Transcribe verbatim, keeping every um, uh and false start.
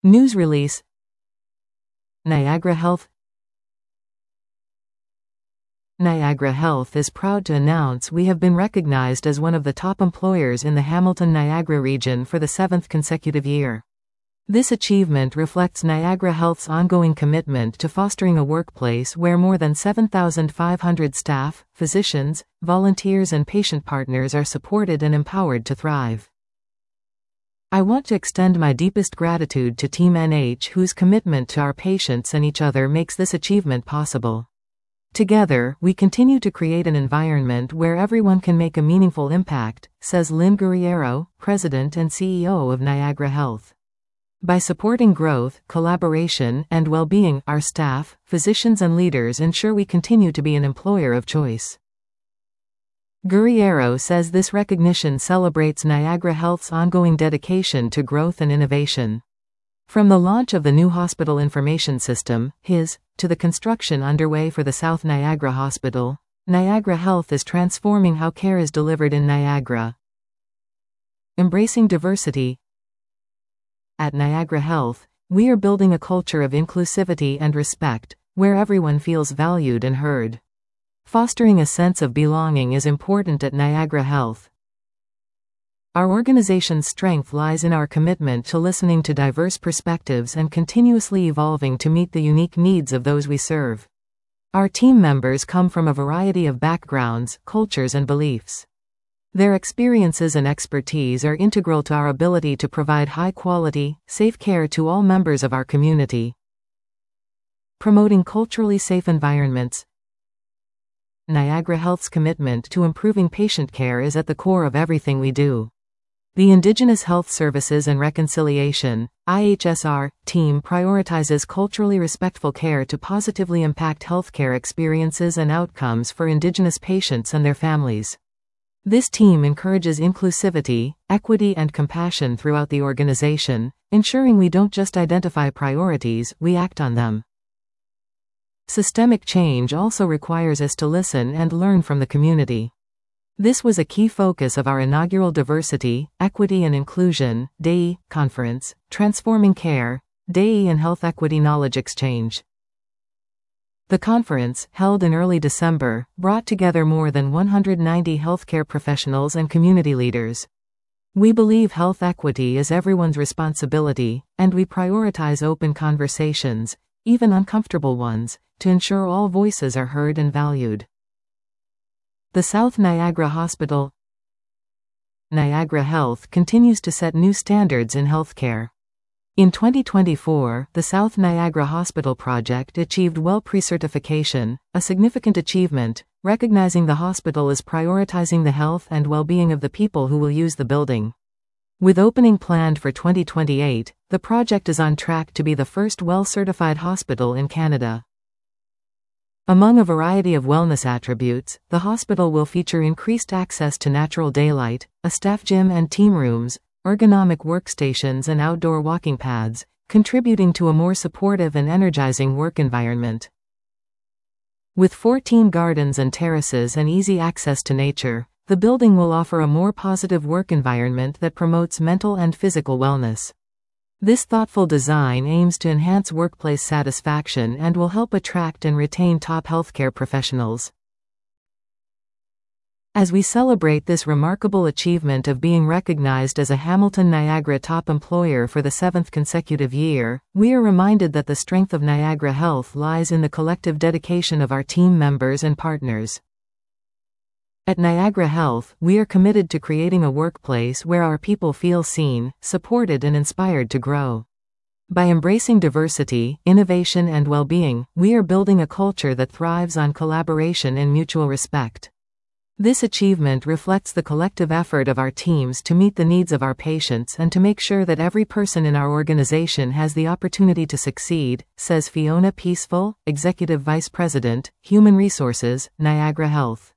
News release. Niagara Health. Niagara Health is proud to announce we have been recognized as one of the top employers in the Hamilton-Niagara region for the seventh consecutive year. This achievement reflects Niagara Health's ongoing commitment to fostering a workplace where more than seven thousand five hundred staff, physicians, volunteers and patient partners are supported and empowered to thrive. I want to extend my deepest gratitude to Team N H, whose commitment to our patients and each other makes this achievement possible. Together, we continue to create an environment where everyone can make a meaningful impact, says Lynn Guerriero, President and C E O of Niagara Health. By supporting growth, collaboration, and well-being, our staff, physicians and leaders ensure we continue to be an employer of choice. Guerriero says this recognition celebrates Niagara Health's ongoing dedication to growth and innovation. From the launch of the new hospital information system, H I S, to the construction underway for the South Niagara Hospital, Niagara Health is transforming how care is delivered in Niagara. Embracing diversity. At Niagara Health, we are building a culture of inclusivity and respect, where everyone feels valued and heard. Fostering a sense of belonging is important at Niagara Health. Our organization's strength lies in our commitment to listening to diverse perspectives and continuously evolving to meet the unique needs of those we serve. Our team members come from a variety of backgrounds, cultures, and beliefs. Their experiences and expertise are integral to our ability to provide high-quality, safe care to all members of our community. Promoting culturally safe environments. Niagara Health's commitment to improving patient care is at the core of everything we do. The Indigenous Health Services and Reconciliation (I H S R) team prioritizes culturally respectful care to positively impact healthcare experiences and outcomes for Indigenous patients and their families. This team encourages inclusivity, equity and compassion throughout the organization, ensuring we don't just identify priorities, we act on them. Systemic change also requires us to listen and learn from the community. This was a key focus of our inaugural Diversity, Equity and Inclusion (D E I) conference, Transforming Care, D E I and Health Equity Knowledge Exchange. The conference, held in early December, brought together more than one hundred ninety healthcare professionals and community leaders. We believe health equity is everyone's responsibility, and we prioritize open conversations, even uncomfortable ones, to ensure all voices are heard and valued. The South Niagara Hospital. Niagara Health continues to set new standards in healthcare. In twenty twenty-four, the South Niagara Hospital project achieved WELL pre-certification, a significant achievement, recognizing the hospital is prioritizing the health and well-being of the people who will use the building. With opening planned for twenty twenty-eight, the project is on track to be the first WELL-certified hospital in Canada. Among a variety of wellness attributes, the hospital will feature increased access to natural daylight, a staff gym and team rooms, ergonomic workstations and outdoor walking paths, contributing to a more supportive and energizing work environment. With fourteen gardens and terraces and easy access to nature, the building will offer a more positive work environment that promotes mental and physical wellness. This thoughtful design aims to enhance workplace satisfaction and will help attract and retain top healthcare professionals. As we celebrate this remarkable achievement of being recognized as a Hamilton-Niagara top employer for the seventh consecutive year, we are reminded that the strength of Niagara Health lies in the collective dedication of our team members and partners. At Niagara Health, we are committed to creating a workplace where our people feel seen, supported and inspired to grow. By embracing diversity, innovation and well-being, we are building a culture that thrives on collaboration and mutual respect. This achievement reflects the collective effort of our teams to meet the needs of our patients and to make sure that every person in our organization has the opportunity to succeed, says Fiona Peaceful, Executive Vice President, Human Resources, Niagara Health.